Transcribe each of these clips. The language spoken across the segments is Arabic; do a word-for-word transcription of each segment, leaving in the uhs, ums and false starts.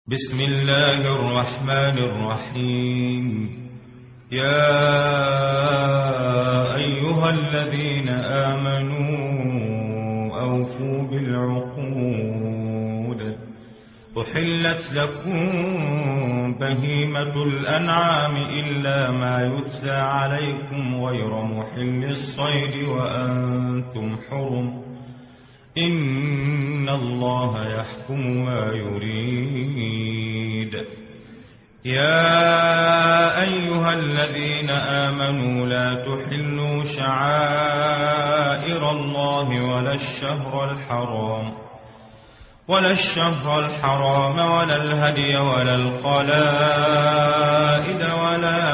بسم الله الرحمن الرحيم. يا أيها الذين آمنوا أوفوا بالعقود. أحلت لكم بهيمة الأنعام إلا ما يتلى عليكم غير محل الصيد وأنتم حرم. إن الله يحكم ما يريد. يا أيها الذين آمنوا لا تحلوا شعائر الله ولا الشهر الحرام ولا الشهر الحرام ولا الهدي ولا القلائد ولا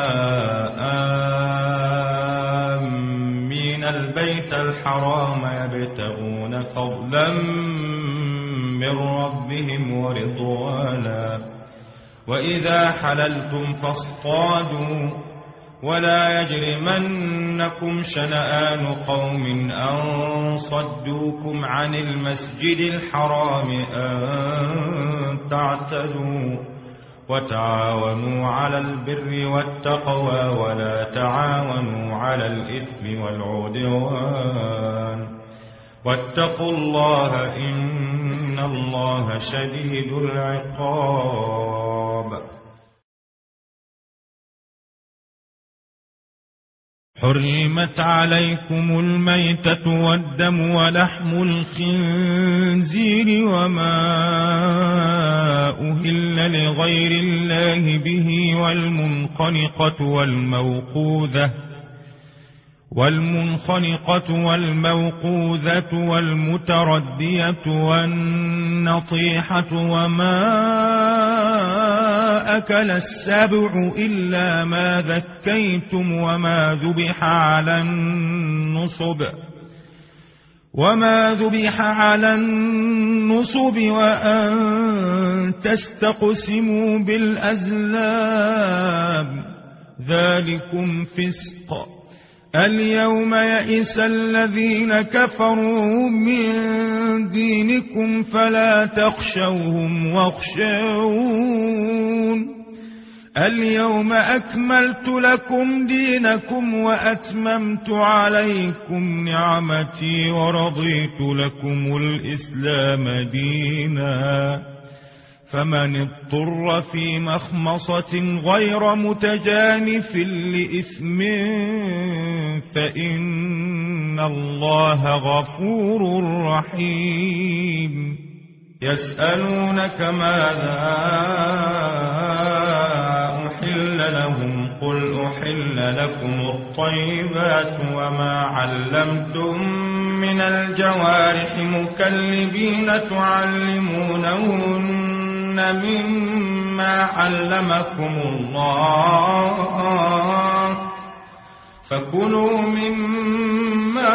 آمين البيت الحرام يبتغون فضلا من ربهم ورضوانا. وإذا حللتم فاصطادوا ولا يجرمنكم شنآن قوم أن صدوكم عن المسجد الحرام أن تعتدوا. وتعاونوا على البر والتقوى ولا تعاونوا على الإثم والعدوان. واتقوا الله إن الله شديد العقاب. حرمت عليكم الميتة والدم ولحم الخنزير وما أهل لغير الله به والمنخنقة والموقوذة والمنخنقة والموقوذة والمتردية والنطيحة وما أكل السبع إلا ما ذكيتم وما ذبح على النصب وما ذبح على النصب وأن تستقسموا بالأزلام ذلكم فسق. اليوم يئس الذين كفروا من دينكم فلا تخشوهم واخشون. اليوم أكملت لكم دينكم وأتممت عليكم نعمتي ورضيت لكم الإسلام دينا. فمن اضطر في مخمصة غير متجانف لإثم فإن الله غفور رحيم. يسألونك ماذا أحل لهم قل أحل لكم الطيبات وما علمتم من الجوارح مكلبين تعلمونهن مما علمكم الله فكلوا مما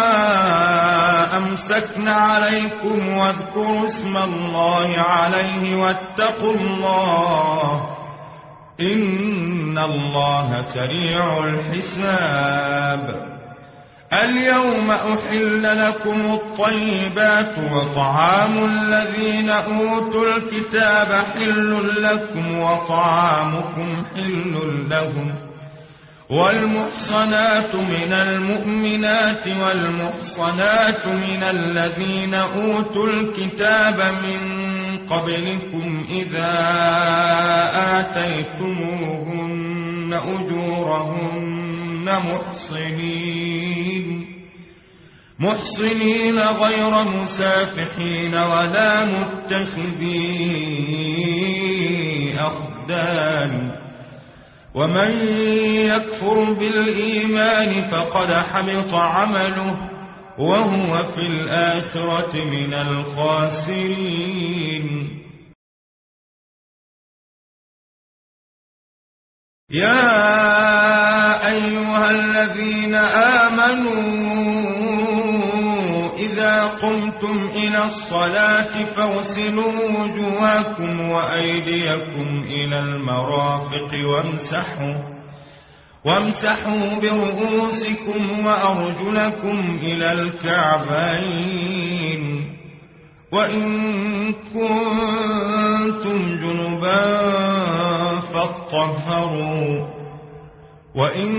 أمسكن عليكم واذكروا اسم الله عليه واتقوا الله إن الله سريع الحساب. اليوم أحل لكم الطيبات وطعام الذين أوتوا الكتاب حل لكم وطعامكم حل لهم. والمحصنات من المؤمنات والمحصنات من الذين أوتوا الكتاب من قبلكم إذا آتيتموهن أجورهن محصنين محصنين غير مسافحين ولا متخذي أخدان. ومن يكفر بالإيمان فقد حبط عمله وهو في الآخرة من الخاسرين. يا أيها الذين آمنوا إذا قمتم إلى الصلاة فاغسلوا وجوهكم وأيديكم إلى المرافق وامسحوا وامسحوا برؤوسكم وأرجلكم إلى الكعبين وإن كنتم كنتم جنبا فاطهروا وإن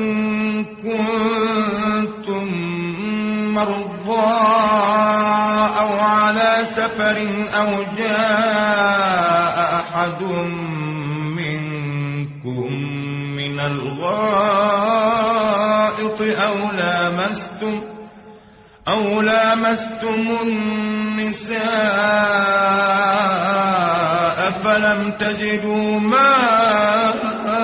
كنتم مرضى أو على سفر أو جاء أحد منكم من الغائط أو لامستم أو لامستم النساء فلم تجدوا ماء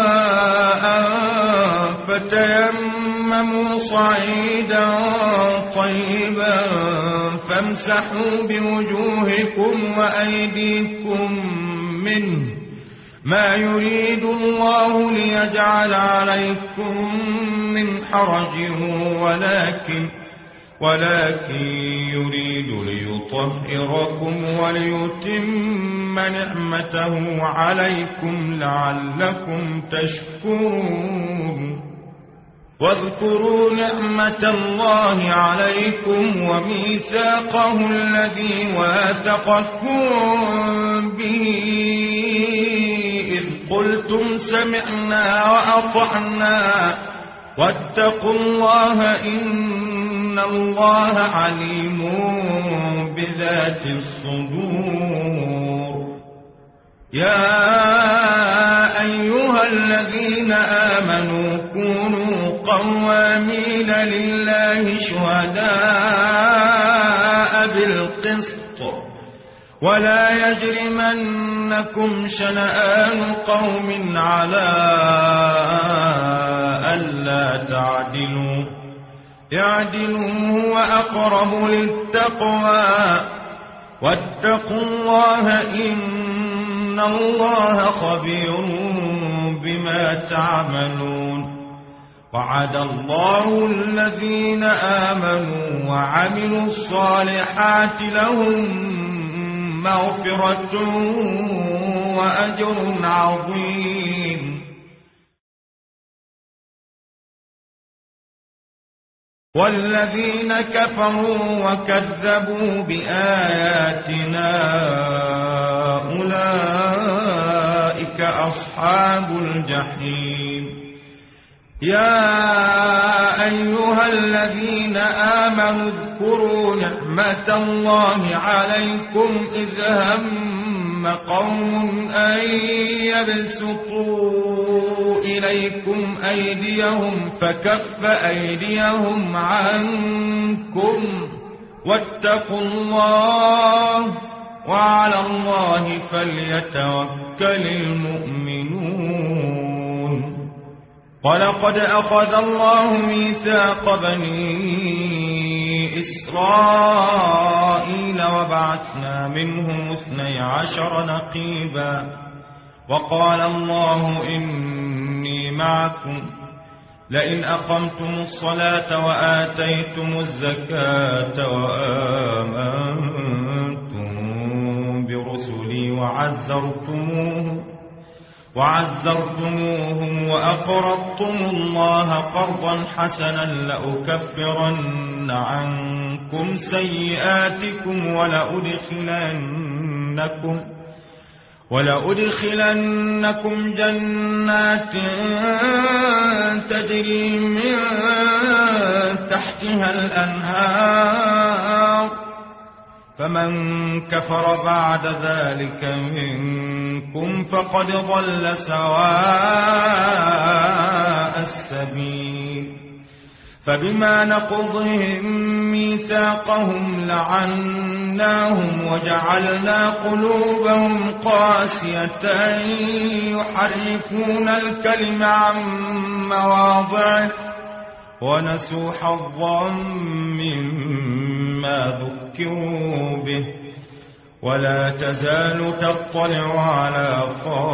فتيمموا صعيدا طيبا فامسحوا بوجوهكم وأيديكم منه ما يريد الله ليجعل عليكم من حرج ولكن ولكن يريد ليطهركم وليتم نعمته عليكم لعلكم تشكرون واذكروا نعمة الله عليكم وميثاقه الذي واثقكم به إذ قلتم سمعنا وأطعنا واتقوا الله إن الله عليم بذات الصدور يا أيها الذين آمنوا كونوا قوامين لله شهداء بالقسط ولا يجرمنكم شنآن قوم على ألا تعدلوا اعدلوا هو أقرب للتقوى واتقوا الله إن الله خبير بما تعملون وعد الله الذين آمنوا وعملوا الصالحات لهم مغفرة وأجر عظيم والذين كفروا وكذبوا بآياتنا أولئك أصحاب الجحيم يا أيها الذين آمنوا اذكروا نعمة الله عليكم إذ هم قوم أن يبسطوا إليكم أيديهم فكف أيديهم عنكم واتقوا الله وعلى الله فليتوكل المؤمنون ولقد أخذ الله ميثاق بني إسرائيل وبعثنا منهم اثني عشر نقيبا وقال الله إني معكم لئن أقمتم الصلاة وآتيتم الزكاة وآمنتم برسلي وعزرتموهم وعزرتموهم وأقرضتم الله قرضا حسنا لأكفرن عنكم سيئاتكم ولأدخلنكم ولأدخلنكم جنات تجري من تحتها الأنهار فمن كفر بعد ذلك منكم فقد ضل سواء السبيل فبما نقضهم ميثاقهم لعناهم وجعلنا قلوبهم قاسية يحرفون الكلم عن مواضعه ونسوا حظا مما ذكروا به ولا تزال تطلع على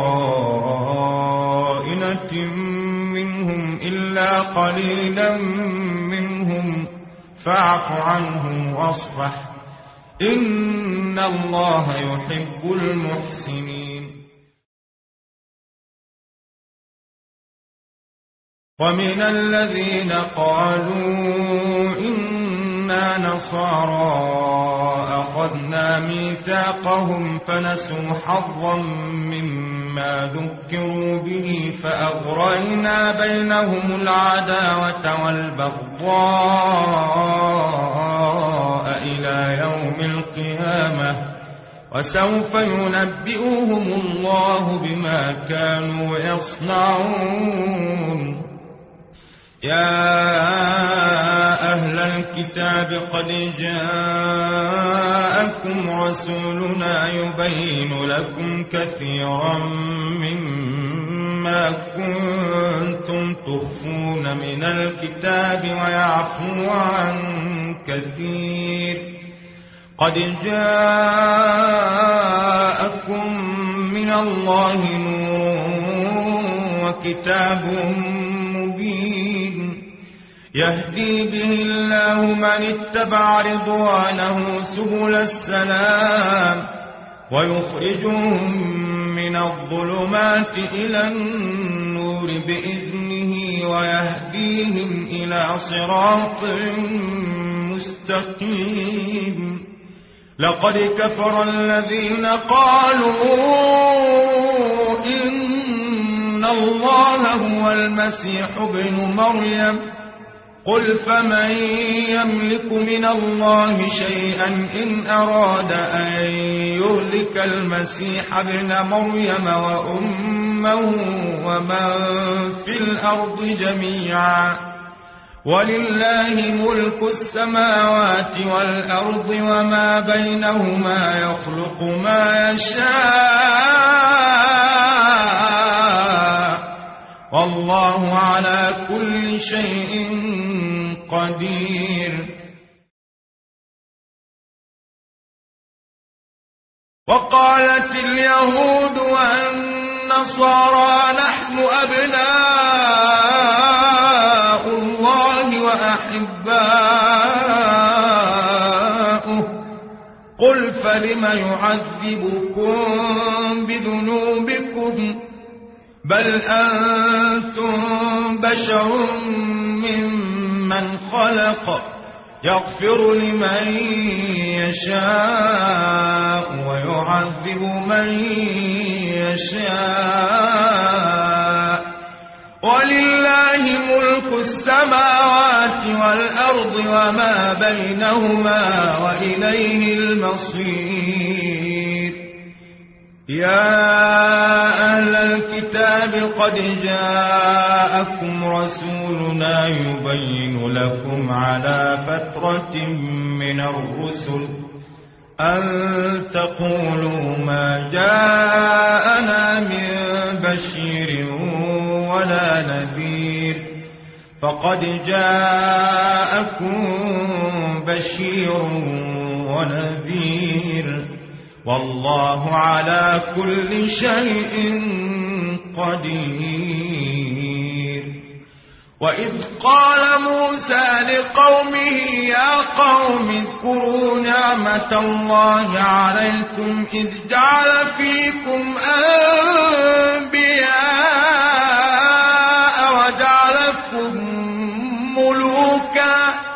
خائنة منهم إلا قليلا منهم فاعف عنهم واصفح إن الله يحب المحسنين ومن الذين قالوا إنا نصارى وأخذنا ميثاقهم فنسوا حظا مما ذكروا به فأغرينا بينهم العداوة والبغضاء إلى يوم القيامة وسوف ينبئهم الله بما كانوا يصنعون. يا أهل الكتاب قد جاءكم رسولنا يبين لكم كثيرا مما كنتم تخفون من الكتاب ويعفو عن كثير. قد جاءكم من الله نور وكتاب مبين يهدي به الله من اتبع رضوانه سبل السلام ويخرجهم من الظلمات إلى النور بإذنه ويهديهم إلى صراط مستقيم. لقد كفر الذين قالوا إن الله هو المسيح ابن مريم قل فمن يملك من الله شيئا إن أراد أن يهلك المسيح ابن مريم وأمه ومن في الأرض جميعا ولله ملك السماوات والأرض وما بينهما يخلق ما يشاء والله على كل شيء قدير. وقالت اليهود والنصارى نحن أبناء الله وأحباؤه قل فلم يعذبكم بذنوبكم بل أنتم بشر ممن خلق يغفر لمن يشاء ويعذب من يشاء ولله ملك السماوات والأرض وما بينهما وإليه المصير. يا أهل الكتاب قد جاءكم رسولنا يبين لكم على فترة من الرسل أن تقولوا ما جاءنا من بشير ولا نذير فقد جاءكم بشير ونذير والله على كل شيء قدير. وإذ قال موسى لقومه يا قوم اذكروا نعمة الله عليكم إذ جعل فيكم أنبياء وجعلكم ملوكا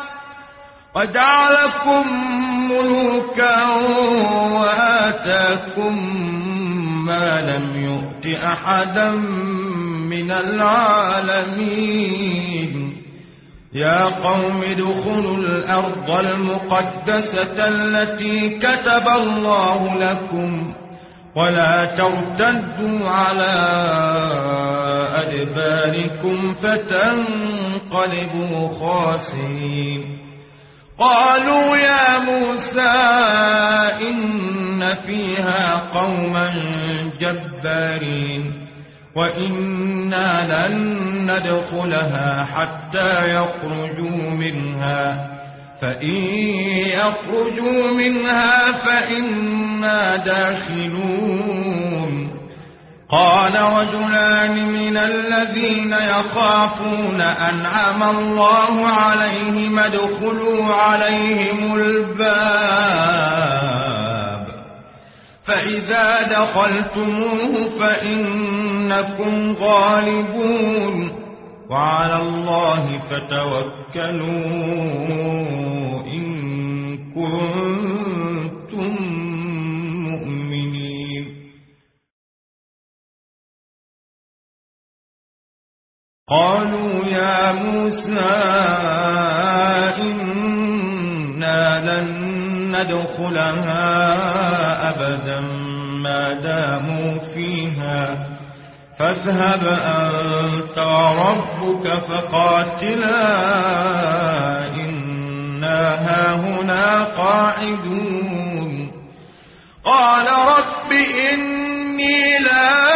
وجعلكم ملوكا وآتاكم ما لم يؤت أحدا من العالمين. يا قوم ادخلوا الأرض المقدسة التي كتب الله لكم ولا ترتدوا على أدباركم فتنقلبوا خاسرين. قالوا يا موسى إن فيها قوما جبارين وإنا لن ندخلها حتى يخرجوا منها فإن يخرجوا منها فإنا داخلون. قال رجلان من الذين يخافون أنعم الله عليهم ادخلوا عليهم الباب فإذا دخلتموه فإنكم غالبون وعلى الله فتوكلوا إن كنتم قالوا يا موسى إنا لن ندخلها أبدا ما داموا فيها فاذهب أنت وربك فقاتلا إنا هاهنا قاعدون قال رب إني لا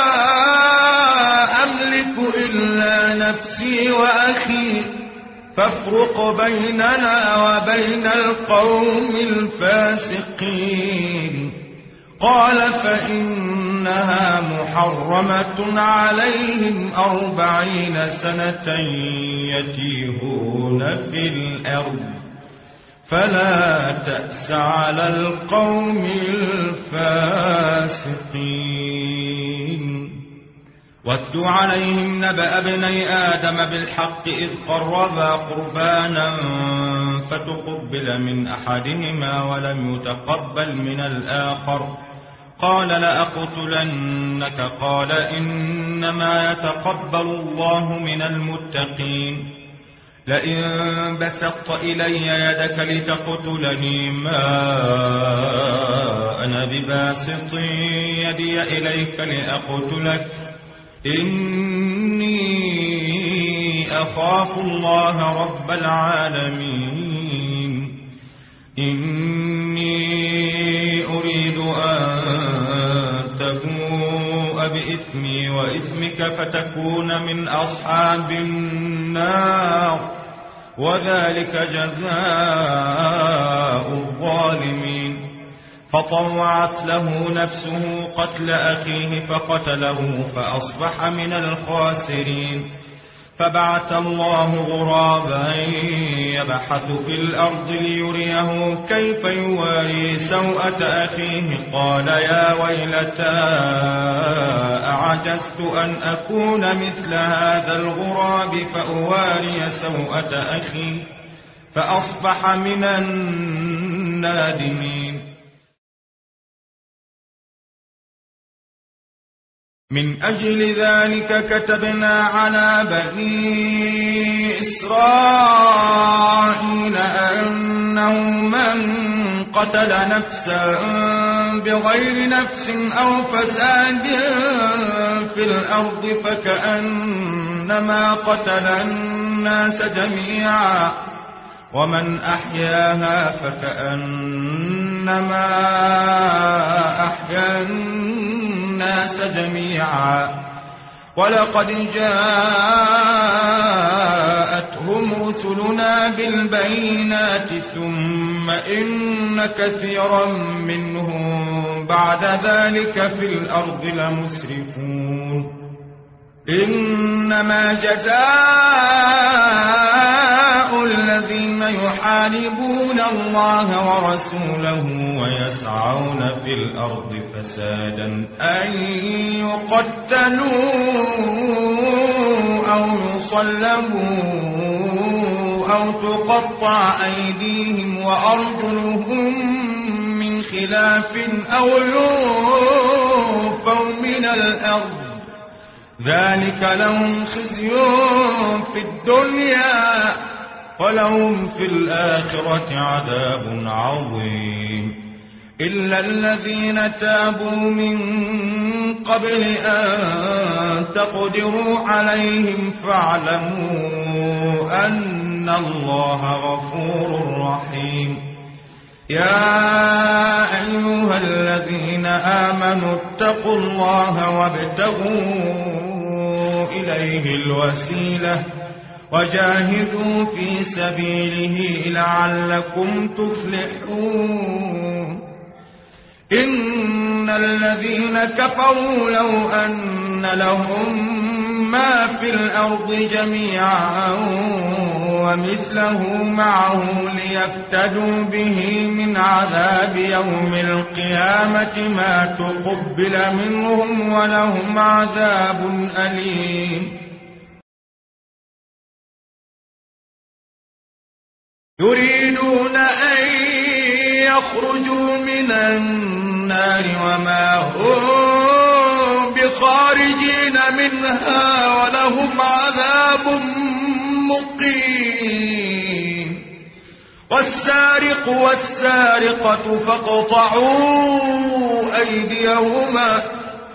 أملك إلا نفسي وأخي فافرق بيننا وبين القوم الفاسقين قال فإنها محرمة عليهم أربعين سنة يتيهون في الأرض فلا تأس على القوم الفاسقين واتل عليهم نبأ ابني آدم بالحق إذ قربا قربانا فتقبل من أحدهما ولم يتقبل من الآخر قال لأقتلنك قال إنما يتقبل الله من المتقين لئن بسطت إلي يدك لتقتلني ما أنا بباسط يدي إليك لأقتلك إني أخاف الله رب العالمين إني أريد أن تبوء بإثمي وإثمك فتكون من أصحاب النار وذلك جزاء الظالمين فطوعت له نفسه قتل أخيه فقتله فأصبح من الخاسرين فبعث الله غرابا يبحث في الأرض ليريه كيف يواري سوءة أخيه قال يا ويلتى أعجزت أن أكون مثل هذا الغراب فأواري سوءة أخي فأصبح من النادمين من أجل ذلك كتبنا على بني إسرائيل أنه من قتل نفسا بغير نفس أو فساد في الأرض فكأنما قتل الناس جميعا ومن أحياها فكأنما أحيا الناس جميعا ولقد جاءتهم رسلنا بالبينات ثم إن كثيرا منهم بعد ذلك في الأرض لمسرفون إنما جزاء الذين يحاربون الله ورسوله ويسعون في الأرض فسادا أن يقتلوا أو يصلبوا أو تقطع أيديهم وأرجلهم من خلاف أو ينفوا من الأرض ذلك لهم خزي في الدنيا ولهم في الآخرة عذاب عظيم إلا الذين تابوا من قبل أن تقدروا عليهم فاعلموا أن الله غفور رحيم يا أيها الذين آمنوا اتقوا الله وابتغوا إليه الوسيلة وجاهدوا في سبيله لعلكم تفلحون إن الذين كفروا لو أن لهم ما في الأرض جميعا ومثله معه ليفتدوا به من عذاب يوم القيامة ما تقبل منهم ولهم عذاب أليم يريدون أن يخرجوا من النار وما هم بخارجين خالدين منها ولهم عذاب مقيم. والسارق والسارقة فاقطعوا أيديهما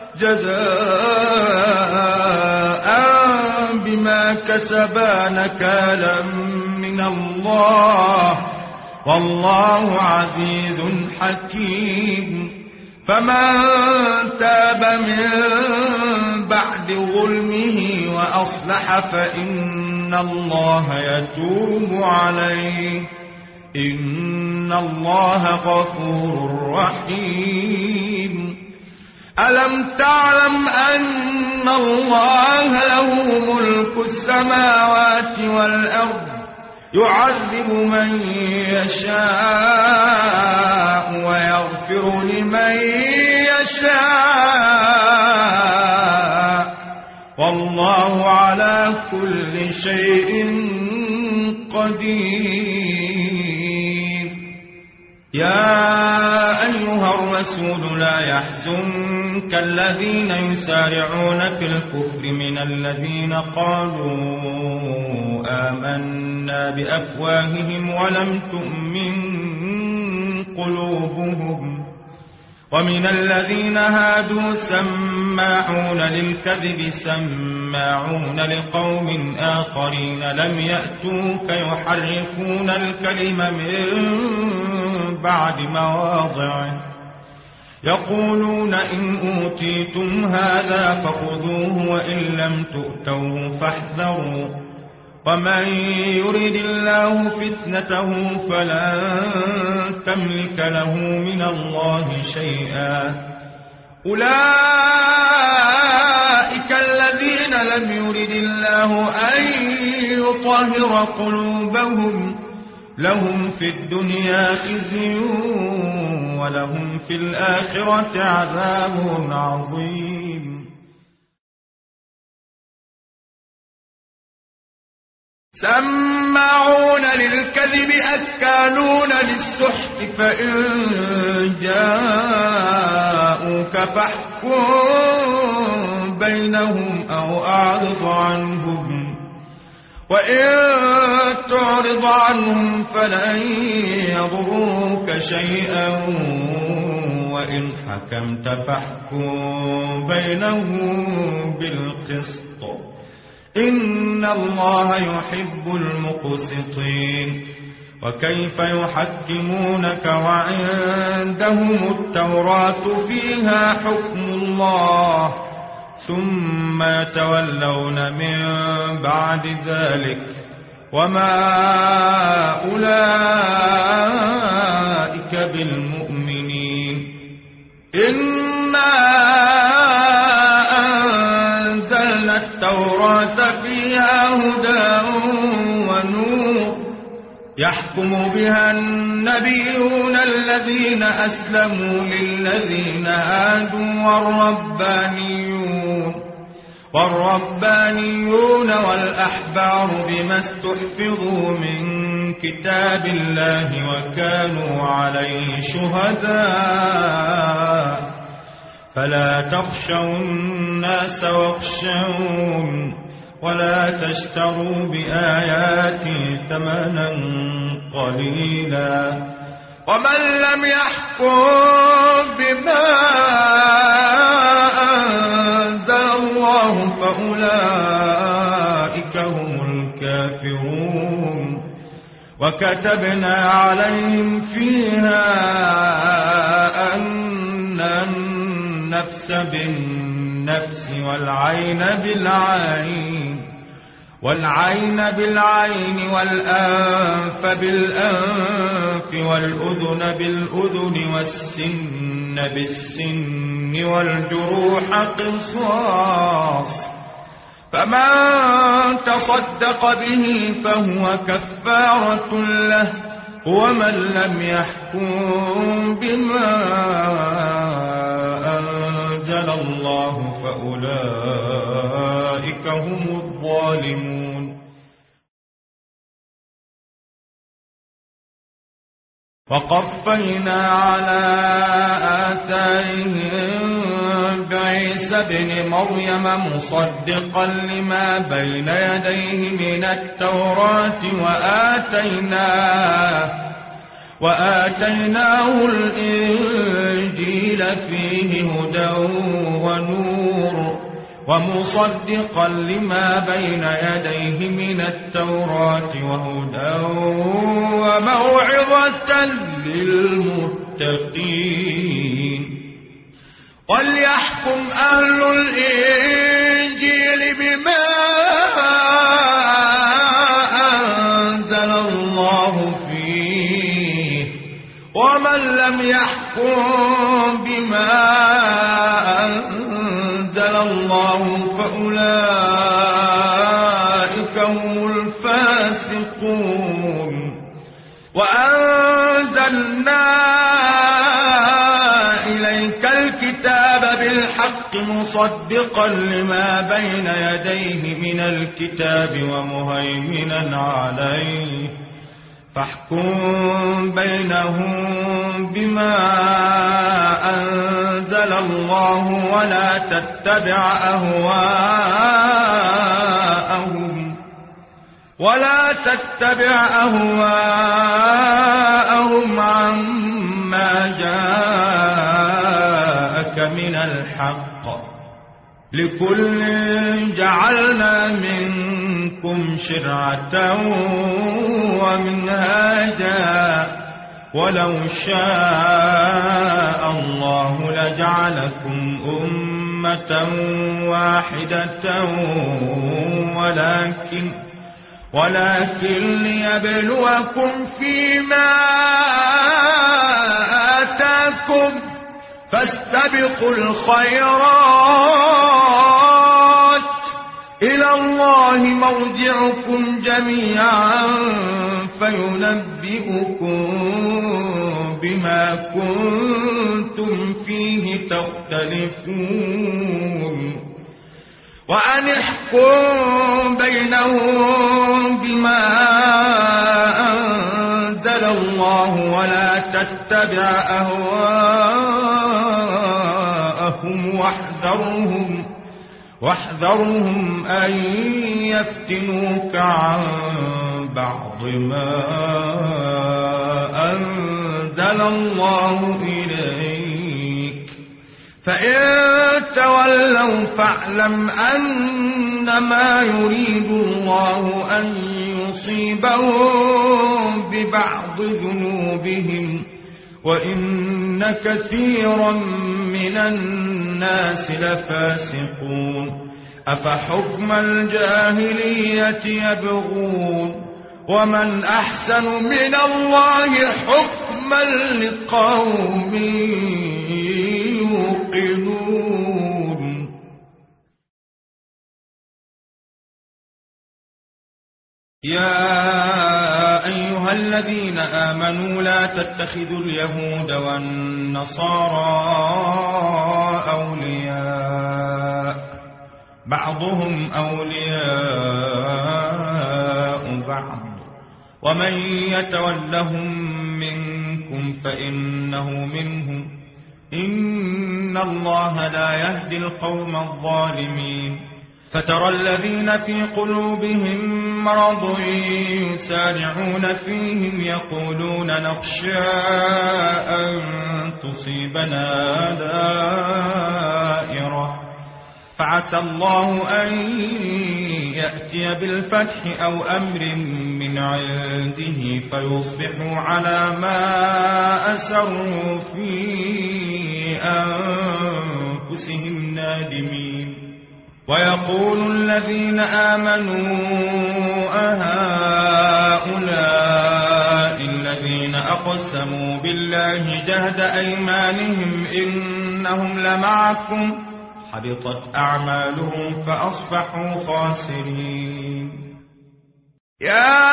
جزاء بما كسبا نكالا من الله والله عزيز حكيم. فمن تاب من بعد ظلمه وأصلح فإن الله يتوب عليه إن الله غفور رحيم. ألم تعلم أن الله له ملك السماوات والأرض يعذب من يشاء ويغفر لمن يشاء والله على كل شيء قدير. يا أيها الرسول لا يحزنك الذين يسارعون في الكفر من الذين قالوا آمنا بأفواههم ولم تؤمن قلوبهم ومن الذين هادوا سماعون للكذب سماعون لقوم آخرين لم يأتوك يحرفون الكلم من بعد مواضعه يقولون إن أوتيتم هذا فخذوه وإن لم تؤتوه فاحذروا ومن يرد الله فتنته فلن تملك له من الله شيئا. أولئك الذين لم يرد الله أن يطهر قلوبهم لهم في الدنيا خزي ولهم في الآخرة عذاب عظيم. سماعون للكذب أكالون للسحت فإن جاءوك فاحكم بينهم أو أعرض عنهم وإن تعرض عنهم فلن يضروك شيئا وإن حكمت فاحكم بينهم بالقسط إن الله يحب المقسطين. وكيف يحكمونك وعندهم التوراة فيها حكم الله ثم يتولون من بعد ذلك وما أولئك بالمؤمنين. إنا أنزلنا التوراة فيها هدى ونور يحكم بها النبيون الذين أسلموا للذين هادوا والربانيون والربانيون والأحبار بما استحفظوا من كتاب الله وكانوا عليه شهداء فلا تخشوا الناس واخشون ولا تشتروا بآياتي ثمنا قليلا ومن لم يحكم بما أنزل الله فأولئك هم الكافرون. وكتبنا عليهم فيها أن النفس بالنفس والعين بالعين والعين بالعين والأنف بالأنف والأذن بالأذن والسن بالسن والجروح قصاص فمن تصدق به فهو كفارة له ومن لم يحكم بما أنزل الله فأولئك هم الظالمون. وقفينا على آثارهم بعيسى عيسى ابن مريم مصدقا لما بين يديه من التوراة وآتيناه وآتيناه الإنجيل فيه هدى ونور ومصدقا لما بين يديه من التوراة وهدى وموعظة للمتقين. وليحكم أهل الإنجيل بما أنزل الله فيه ومن لم يحكم بما أنزل الله فأولئك هم الفاسقون. وأنزلنا إليك الكتاب بالحق مصدقا لما بين يديه من الكتاب ومهيمنا عليه فاحكم بينهم بما أنزل الله ولا تتبع أهواءهم ولا تتبع أهواءهم عما جاءك من الحق. لكل جعلنا منكم شرعة ومنهاجا ولو شاء الله لجعلكم أمة واحدة ولكن ولكن ليبلوكم فيما آتاكم فاستبقوا الخيرات إلى الله مرجعكم جميعا فينبئكم بما كنتم فيه تختلفون. وأن احكم بينهم بما أنزل الله ولا تتبع أهواءهم واحذرهم واحذرهم أن يفتنوك عن بعض ما أنزل الله إليك فإن تولوا فاعلم أنما يريد الله أن يصيبهم ببعض ذنوبهم وإن كثيرا من الناس لفاسقون. أفحكم الجاهلية يبغون ومن أحسن من الله حكما لقوم يوقنون. يا أيها الذين آمنوا لا تتخذوا اليهود والنصارى أولياء بعضهم أولياء بعض ومن يتولهم منكم فإنه منهم إن الله لا يهدي القوم الظالمين. فترى الذين في قلوبهم مرض يسارعون فيهم يقولون نخشى أن تصيبنا دائرة فعسى الله أن يأتي بالفتح أو أمر من عنده فيصبحوا على ما أسروا في أنفسهم نادمين. ويقول الذين آمنوا أهؤلاء الذين أقسموا بالله جهد أيمانهم إنهم لمعكم حبطت أعمالهم فأصبحوا خاسرين. يا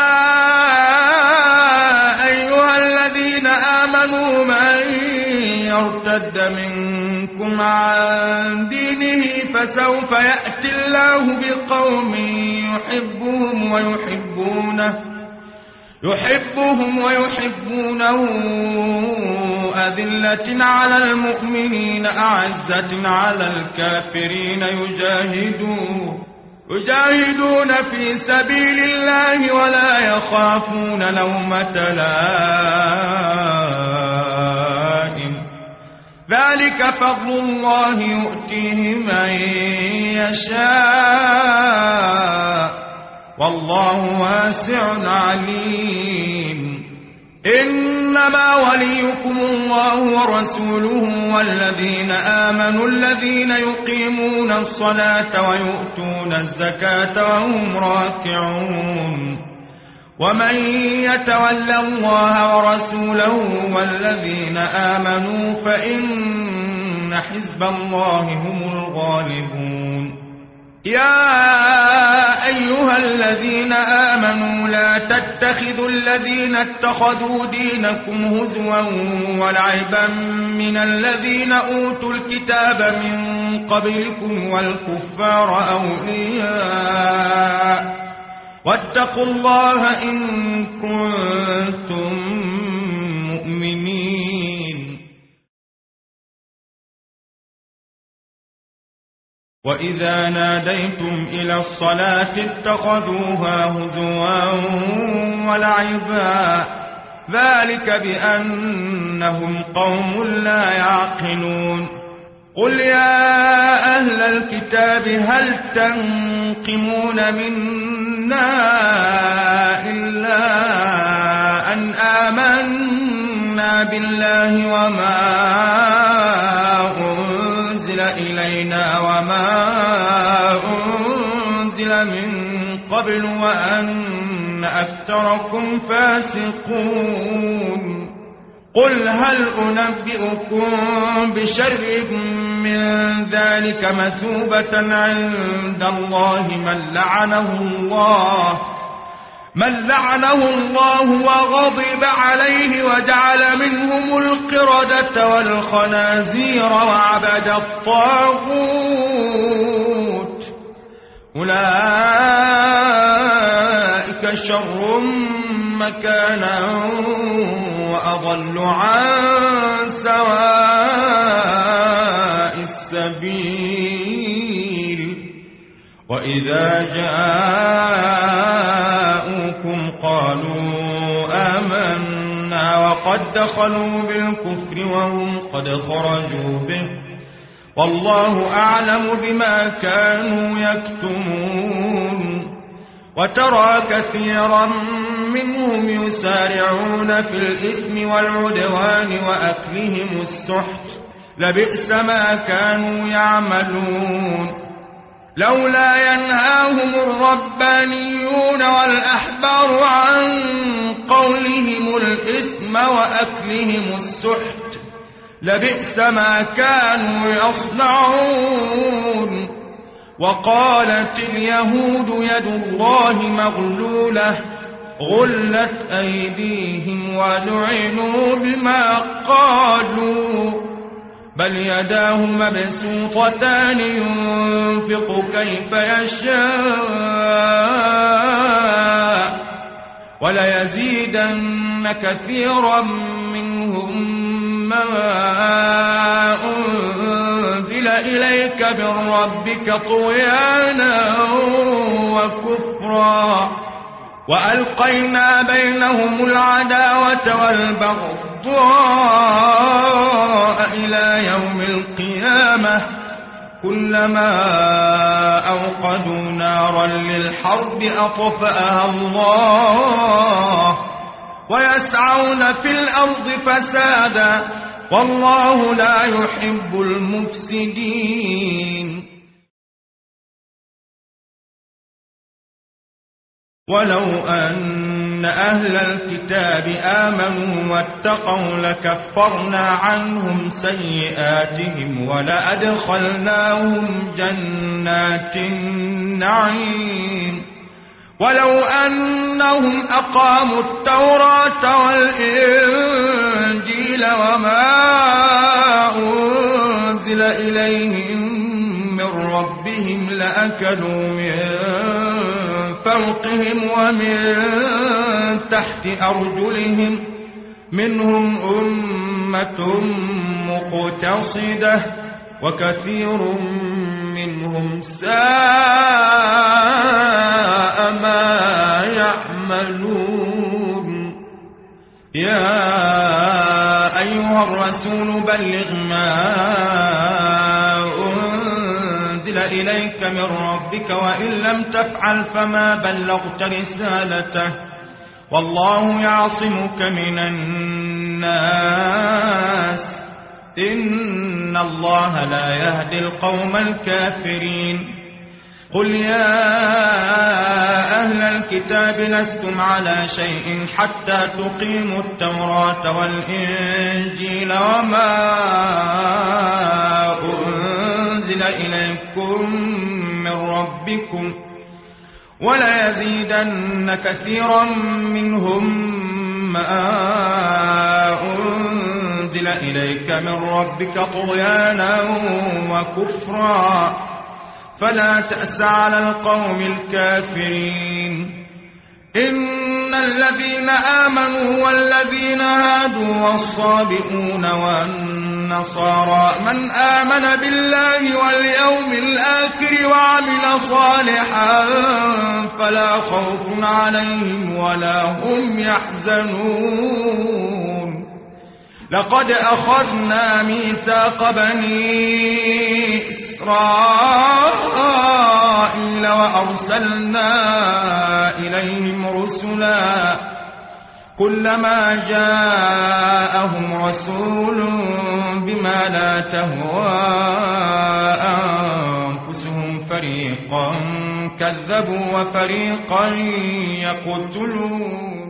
أيها الذين آمنوا من يرتد منكم عن دينه فسوف يأتي الله بقوم يحبهم ويحبونه يحبهم ويحبونه أذلة على المؤمنين أعزة على الكافرين يجاهدون يجاهدون في سبيل الله ولا يخافون لومة لائم ذلك فضل الله يؤتيه من يشاء والله واسع عليم إنما وليكم الله ورسوله والذين آمنوا الذين يقيمون الصلاة ويؤتون الزكاة وهم راكعون ومن يتول الله ورسوله والذين آمنوا فإن حزب الله هم الغالبون يا أيها الذين آمنوا لا تتخذوا الذين اتخذوا دينكم هزوا ولعبا من الذين أوتوا الكتاب من قبلكم والكفار أولياء واتقوا الله إن كنتم مؤمنين وإذا ناديتم إلى الصلاة اتخذوها هزوا ولعبا ذلك بأنهم قوم لا يعقلون قل يا أهل الكتاب هل تنقمون منا إلا أن آمنا بالله وما أنزل إلينا وما أنزل من قبل وأن أكثركم فاسقون قل هل أنبئكم بشر من ذلك مثوبة عند الله من لعنه الله من لعنه الله وغضب عليه وجعل منهم القردة والخنازير وعبد الطاغوت أولئك شر مكانا وأضل عن سواء السبيل وإذا جاءوكم قالوا آمنا وقد دخلوا بالكفر وهم قد خرجوا به والله أعلم بما كانوا يكتمون وترى كثيرا منهم يسارعون في الإثم والعدوان وأكلهم السحت لبئس ما كانوا يعملون لولا ينهاهم الربانيون والأحبار عن قولهم الإثم وأكلهم السحت لبئس ما كانوا يصنعون وقالت اليهود يد الله مغلولة غلت أيديهم ولعنوا بما قالوا بل يداه مبسوطتان ينفق كيف يشاء وليزيدن كثيرا منهم ما أنزل إليك من ربك طغيانا وكفرا وألقينا بينهم العداوة والبغضاء إلى يوم القيامة كلما أوقدوا نارا للحرب أطفأها الله ويسعون في الأرض فسادا والله لا يحب المفسدين ولو أن أهل الكتاب آمنوا واتقوا لكفرنا عنهم سيئاتهم ولأدخلناهم جنات النعيم ولو أنهم أقاموا التوراة والإنجيل وما أنزل إليهم من ربهم لأكلوا من فوقهم ومن تحت أرجلهم منهم أمة أمة مقتصدة وكثير منهم ساء ما يعملون. يا أيها الرسول بلغ ما أنزل إليك من ربك وإن لم تفعل فما بلغت رسالته والله يعصمك من الناس إن الله لا يهدي القوم الكافرين. قل يا أهل الكتاب لستم على شيء حتى تقيموا التوراة والإنجيل وما أنزل إليكم من ربكم وليزيدن كثيرا منهم ما أنزل إليك من ربك طغيانا وكفرا فلا تأس على القوم الكافرين. إن الذين آمنوا والذين هادوا والصابئون والنصارى من آمن بالله واليوم الآخر وعمل صالحا فلا خوف عليهم ولا هم يحزنون. لقد أخذنا ميثاق بني إسرائيل وأرسلنا إليهم رسلا كلما جاءهم رسول بما لا تهوى أنفسهم فريقا كذبوا وفريقا يقتلون.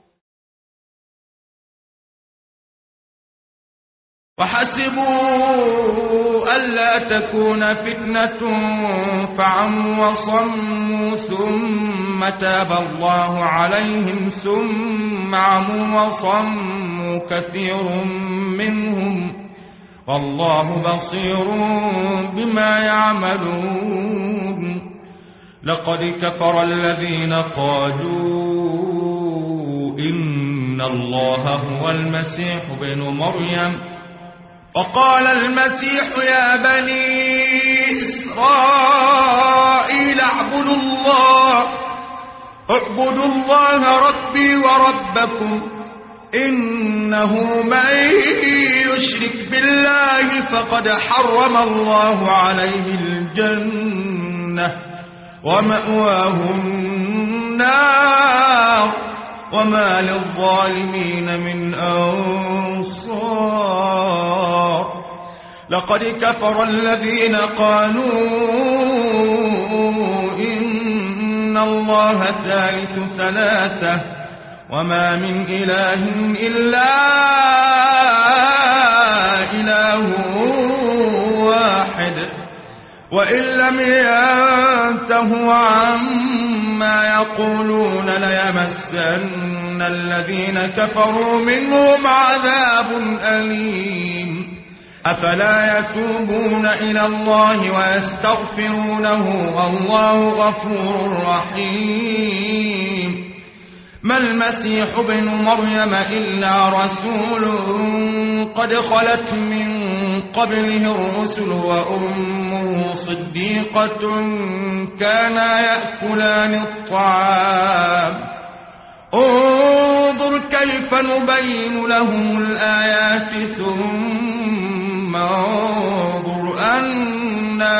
وحسبوا ألا تكون فتنة فعموا وصموا ثم تاب الله عليهم ثم عموا وصموا كثير منهم والله بصير بما يعملون. لقد كفر الذين قالوا إن الله هو المسيح ابن مريم وقال المسيح يا بني إسرائيل اعبدوا الله اعبدوا الله ربي وربكم إنه من يشرك بالله فقد حرم الله عليه الجنة ومأواه النار وما للظالمين من أنصار. لقد كفر الذين قالوا إن الله ثالث ثلاثة وما من إله إلا إله واحد وإن لم ينتهوا عما يقولون ليمسن الذين كفروا منهم عذاب أليم. أفلا يتوبون إلى الله ويستغفرونه والله غفور رحيم. ما المسيح ابن مريم إلا رسول قد خلت من قبله الرسل وأمه صديقة كانا يأكلان الطعام انظر كيف نبين لهم الآيات ثم انظر أنا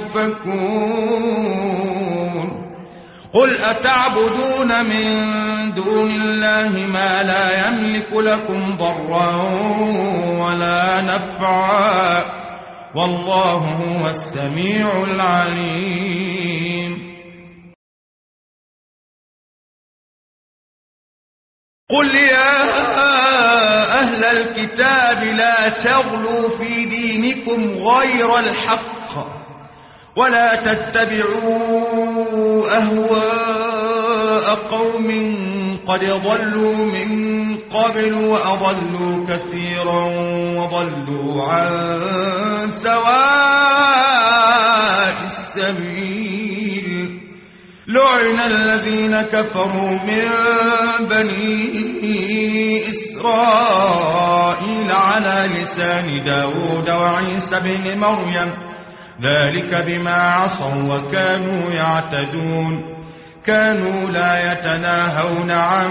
يؤفكون. قل أتعبدون من دون الله ما لا يملك لكم ضرا ولا نفعا والله هو السميع العليم. قل يا أهل الكتاب لا تغلوا في دينكم غير الحق ولا تتبعوا أهواء قوم قد ضلوا من قبل وأضلوا كثيرا وضلوا عن سواء السبيل. لعن الذين كفروا من بني إسرائيل على لسان داود وعيسى بن مريم ذلك بما عصوا وكانوا يعتدون كانوا لا يتناهون عن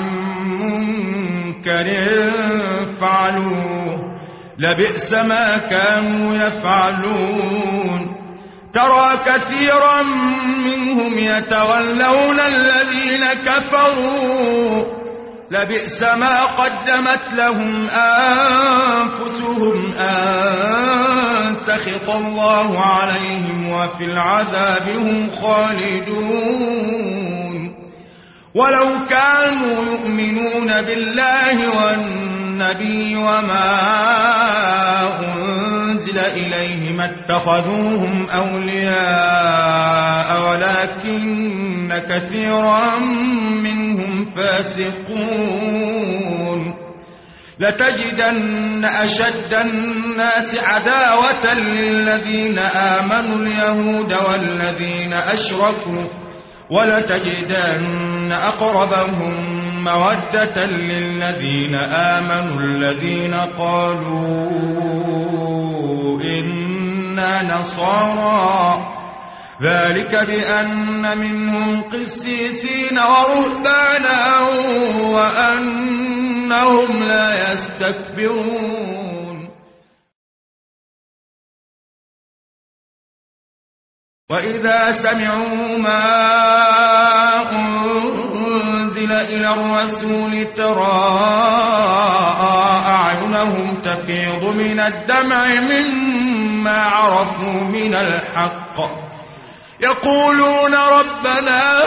منكر فعلوه لبئس ما كانوا يفعلون ترى كثيرا منهم يتولون الذين كفروا لبئس ما قدمت لهم أنفسهم أن سخط الله عليهم وفي العذاب هم خالدون ولو كانوا يؤمنون بالله والنبي وما أنزل إليه ما اتخذوهم أولياء ولكن كثيرا منهم فاسقون لتجدن أشد الناس عداوة للذين آمنوا اليهود والذين أشركوا ولتجدن أقربهم مودة للذين آمنوا الذين قالوا إنا نصارى ذلك بأن منهم قسيسين ورهبانا وأنهم لا يستكبرون وإذا سمعوا ما أنزل إلى الرسول ترى أعينهم تفيض من الدمع مما عرفوا من الحق يقولون ربنا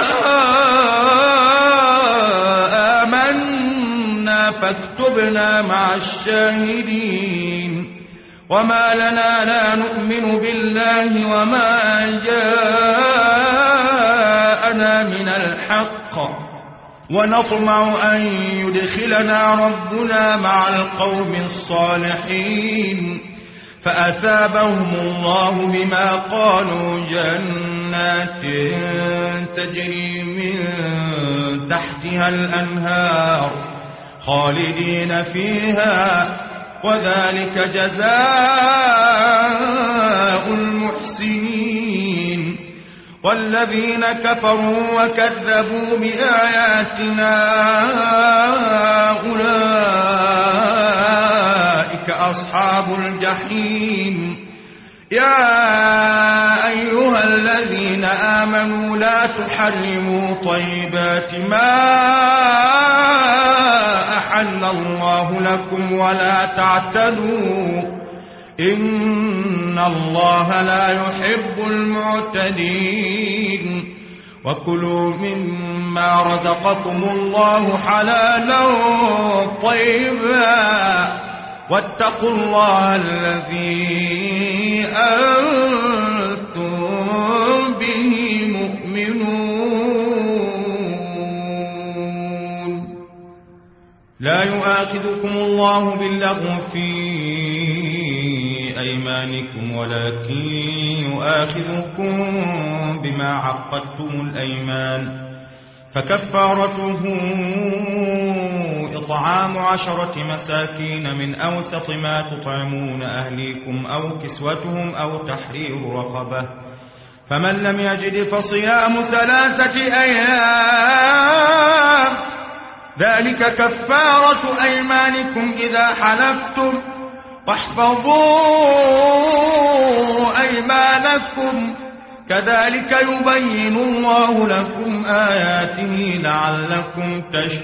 آمنا فاكتبنا مع الشاهدين وما لنا لا نؤمن بالله وما جاءنا من الحق ونطمع أن يدخلنا ربنا مع القوم الصالحين فأثابهم الله بما قالوا جنات تجري من تحتها الأنهار خالدين فيها وذلك جزاء المحسنين والذين كفروا وكذبوا بآياتنا أولئك أصحاب الجحيم يا أيها الذين آمنوا لا تحرموا طيبات ما أحل الله لكم ولا تعتدوا إن الله لا يحب المعتدين وكلوا مما رزقكم الله حلالا طيبا واتقوا الله الذي أنتم به مؤمنون لا يؤاخذكم الله باللغو في أيمانكم ولكن يؤاخذكم بما عقدتم الأيمان فكفارته إطعام عشرة مساكين من أوسط ما تطعمون أهليكم أو كسوتهم أو تحرير رقبة فمن لم يجد فصيام ثلاثة أيام ذلك كفارة أيمانكم إذا حلفتم واحفظوا أيمانكم كذلك يبين الله لكم آياته لعلكم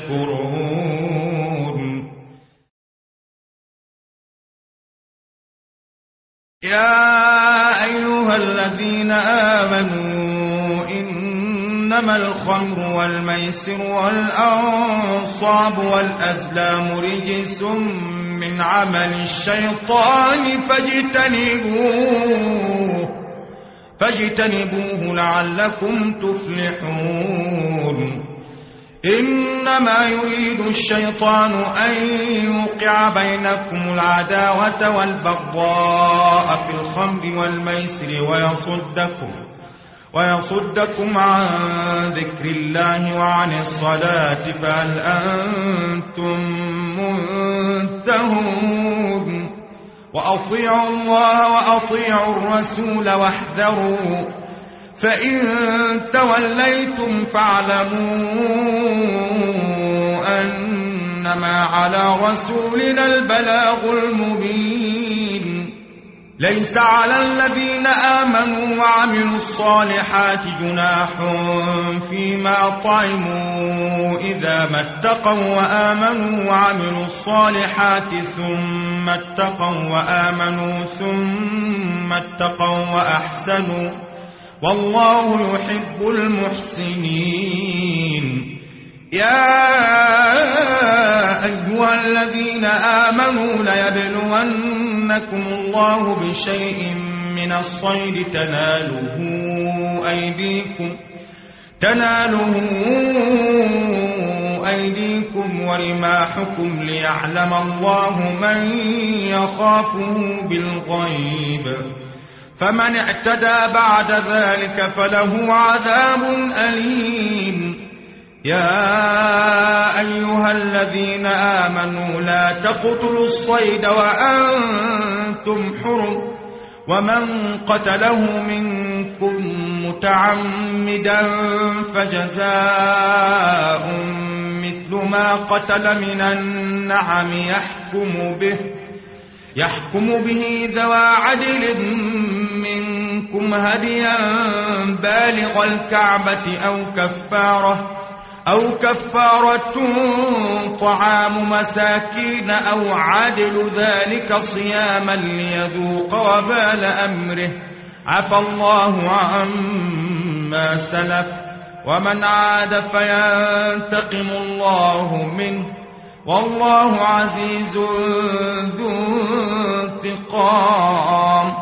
تشكرون يا أيها الذين آمنوا إنما الخمر والميسر والأنصاب والأزلام رجس من عمل الشيطان فاجتنبوه فاجتنبوه لعلكم تفلحون إنما يريد الشيطان أن يوقع بينكم العداوة والبغضاء في الخمر والميسر ويصدكم ويصدكم عن ذكر الله وعن الصلاة فهل أنتم منتهون وأطيعوا الله وأطيعوا الرسول واحذروا فإن توليتم فاعلموا أنما على رسولنا البلاغ المبين ليس على الذين آمنوا وعملوا الصالحات جناح فيما طعموا إذا ما اتقوا وآمنوا وعملوا الصالحات ثم اتقوا وآمنوا ثم اتقوا وأحسنوا والله يحب المحسنين يا أيها الذين آمنوا ليبلونكم الله بشيء من الصيد تناله أيديكم تناله أيديكم ورماحكم ليعلم الله من يخافه بالغيب فمن اعتدى بعد ذلك فله عذاب أليم يا أيها الذين آمنوا لا تقتلوا الصيد وأنتم حرم ومن قتله منكم متعمدا فجزاء مثل ما قتل من النعم يحكم به يحكم به ذوى عدل منكم هديا بالغ الكعبة أو كفارة أو كفارة طعام مساكين أو عدل ذلك صياما ليذوق وبال أمره عفى الله عما سلف ومن عاد فينتقم الله منه والله عزيز ذو انتقام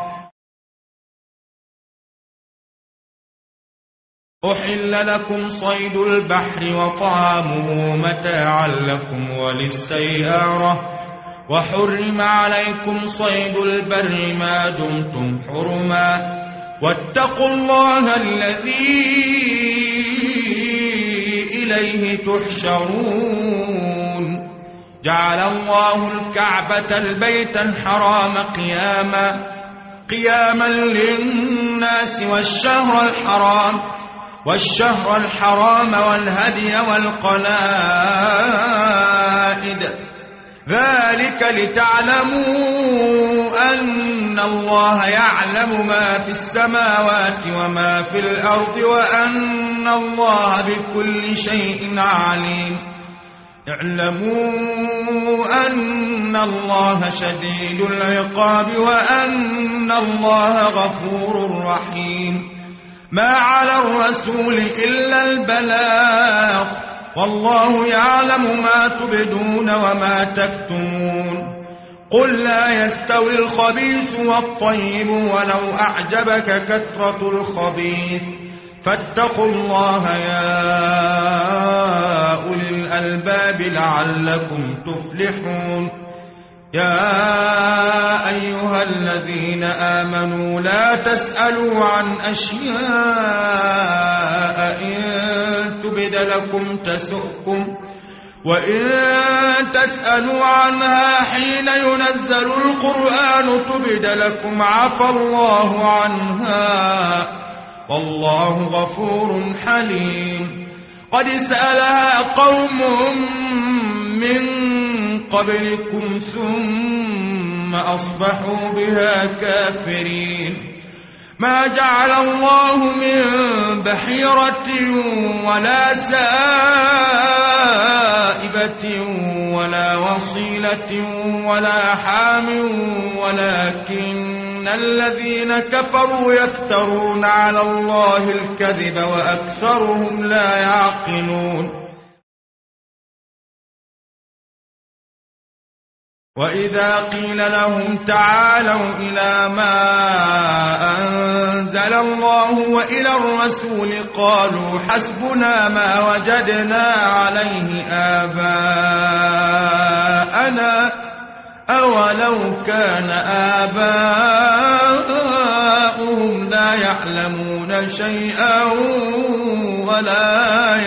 أحل لكم صيد البحر وطعامه متاعا لكم وللسيارة وحرم عليكم صيد البر ما دمتم حرما واتقوا الله الذي إليه تحشرون جعل الله الكعبة البيت الحرام قياما قياما للناس والشهر الحرام والشهر الحرام والهدي والقلائد ذلك لتعلموا أن الله يعلم ما في السماوات وما في الأرض وأن الله بكل شيء عليم اعلموا أن الله شديد العقاب وأن الله غفور رحيم ما على الرسول إلا البلاغ والله يعلم ما تبدون وما تكتمون قل لا يستوي الخبيث والطيب ولو أعجبك كثرة الخبيث فاتقوا الله يا أولي الألباب لعلكم تفلحون يا أيها الذين آمنوا لا تسألوا عن أشياء إن تبد لكم تسؤكم وإن تسألوا عنها حين ينزل القرآن تبد لكم عفى الله عنها والله غفور حليم قد سألها قوم من قبلكم ثم أصبحوا بها كافرين ما جعل الله من بحيرة ولا سائبة ولا وصيلة ولا حام ولكن الذين كفروا يفترون على الله الكذب وأكثرهم لا يعقلون وإذا قيل لهم تعالوا إلى ما أنزل الله وإلى الرسول قالوا حسبنا ما وجدنا عليه آباءنا أولو كان آباؤهم أكثرهم لا يعلمون شيئا ولا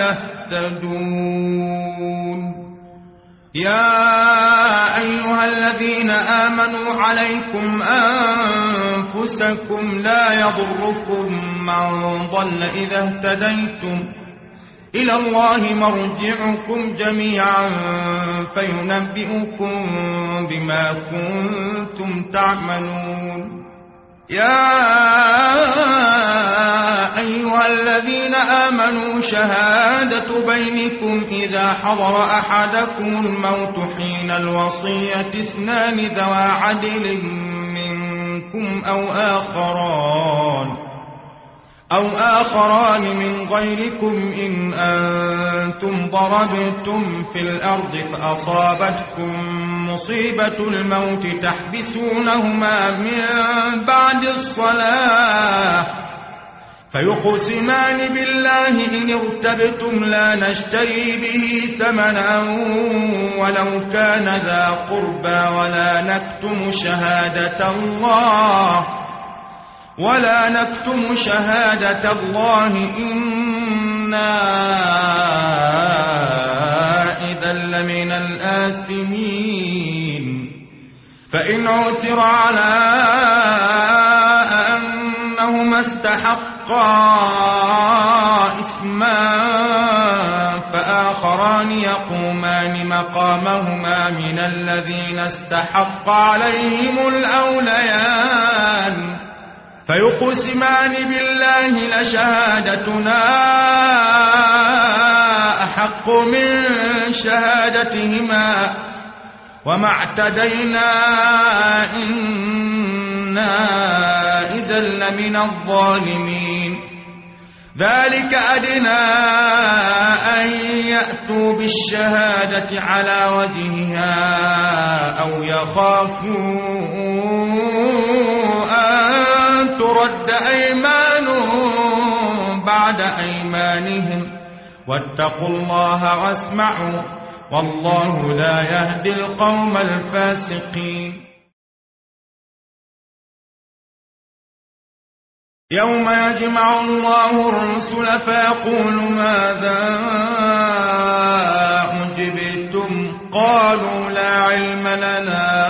يهتدون يا أيها الذين آمنوا عليكم أنفسكم لا يضركم من ضل إذا اهتديتم إلى الله مرجعكم جميعا فينبئكم بما كنتم تعملون يا أيها الذين آمنوا شهادة بينكم إذا حضر أحدكم الموت حين الوصية اثنان ذوى عدل منكم أو آخران أو آخران من غيركم إن أنتم ضربتم في الأرض فأصابتكم مصيبة الموت تحبسونهما من بعد الصلاة فيقسمان بالله إن ارتبتم لا نشتري به ثمنا ولو كان ذا قربى ولا نكتم شهادة الله ولا نكتم شهادة الله إنا إذا لمن الآثمين فإن عثر على أنهما استحقا إثما فآخران يقومان مقامهما من الذين استحق عليهم الأوليان فيقسمان بالله لشهادتنا أحق من شهادتهما وما اعتدينا إنا إذا لمن الظالمين ذلك أدنى أن يأتوا بالشهادة على وجهها أو يخافوا أن ترد أيمان بعد أيمانهم واتقوا الله واسمعوا والله لا يهدي القوم الفاسقين يوم يجمع الله الرسل فيقول ماذا أجبتم قالوا لا علم لنا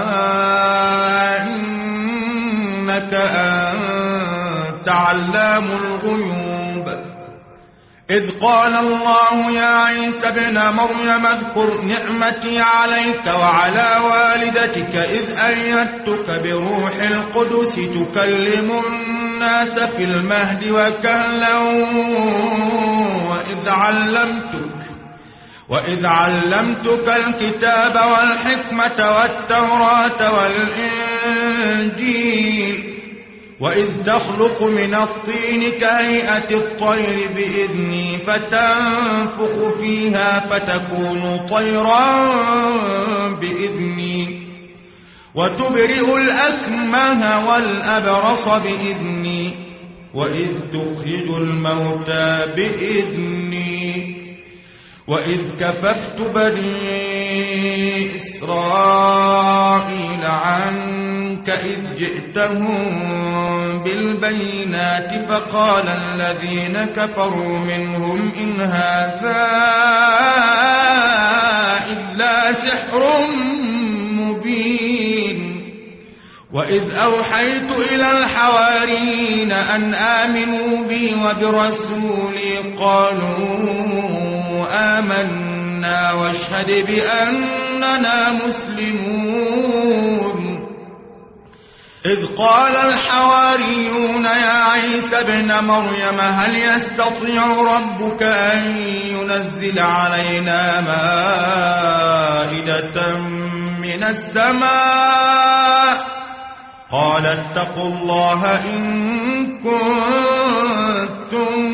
إنك أنت علام الغيوب إذ قال الله يا عيسى ابن مريم اذكر نعمتي عليك وعلى والدتك إذ أيدتك بروح القدس تكلم الناس في المهد وكهلا وإذ علمتك وإذ علمتك الكتاب والحكمة والتوراة والإنجيل وإذ تخلق من الطين كهيئة الطير بإذني فتنفخ فيها فتكون طيرا بإذني وتبرئ الأكمه والأبرص بإذني وإذ تخرج الموتى بإذني وإذ كففت بني إسرائيل عنك إذ جئتهم بالبينات فقال الذين كفروا منهم إن هذا إلا سحر مبين وإذ أوحيت إلى الحواريين أن آمنوا بي وبرسولي قالوا آمنا واشهد بأننا مسلمون إذ قال الحواريون يا عيسى ابن مريم هل يستطيع ربك أن ينزل علينا مائدة من السماء قال اتقوا الله إن كنتم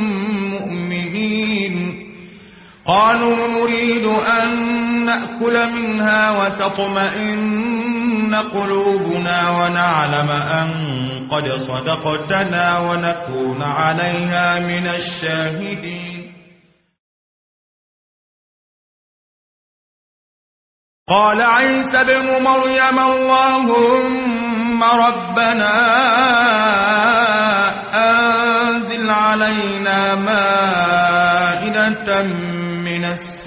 مؤمنين قالوا نريد أن نأكل منها وتطمئن قلوبنا ونعلم أن قد صدقتنا ونكون عليها من الشاهدين قال عيسى ابن مريم اللهم ربنا أنزل علينا مائدة من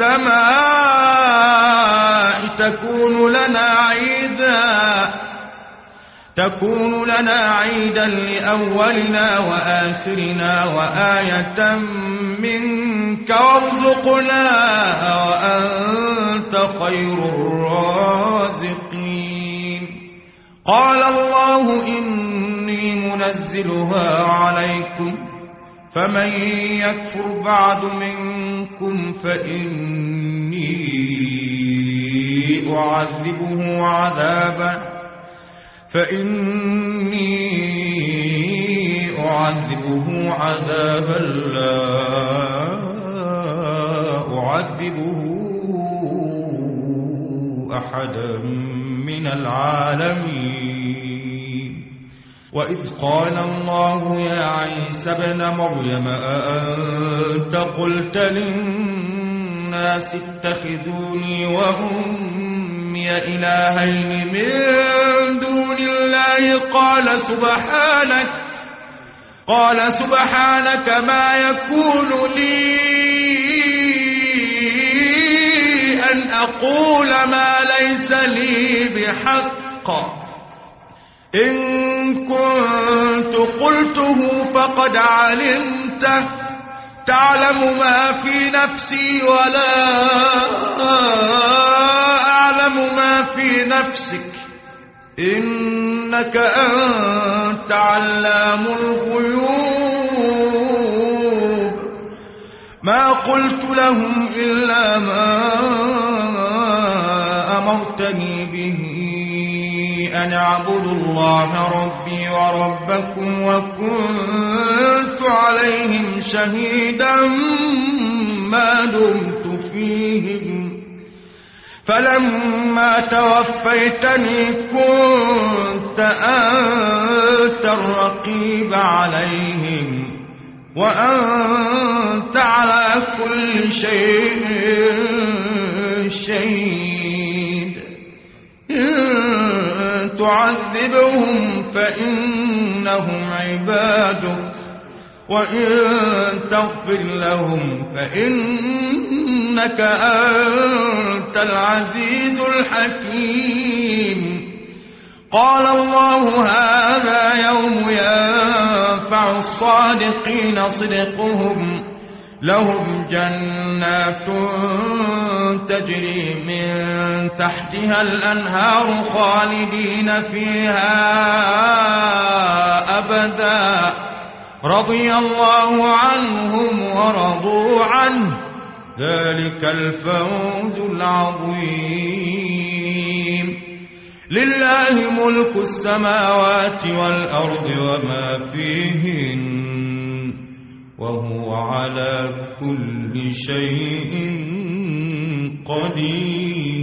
السماء تكون لنا عيدا تكون لنا عيدا لأولنا وآخرنا وآية منك وارزقنا وأنت خير الرازقين. قال الله إني منزلها عليكم فمن يكفر بعد منكم فإني أعذبه عذابا فإني أعذبه عذابا لا أعذبه أحدا من العالمين. وإذ قال الله يا عيسى ابن مريم أأنت قلت للناس اتخذوني وأمي إلهين من دون الله قال سبحانك قال سبحانك ما يكون لي أن أقول ما ليس لي بحق إن كنت قلته فقد علمته تعلم ما في نفسي ولا أعلم ما في نفسك إنك أنت علام الغيوب. ما قلت لهم إلا ما أمرتني به أن اعبدوا الله ربي وربكم وكنت عليهم شهيدا ما دمت فيهم فلما توفيتني كنت أنت الرقيب عليهم وأنت على كل شيء شهيد. إن تعذبهم فإنهم عبادك وإن تغفر لهم فإنك أنت العزيز الحكيم. قال الله هذا يوم ينفع الصادقين صدقهم لهم جنات تجري من تحتها الأنهار خالدين فيها أبدا رضي الله عنهم ورضوا عنه ذلك الفوز العظيم. لله ملك السماوات والأرض وما فيهن وهو على كل شيء قدير.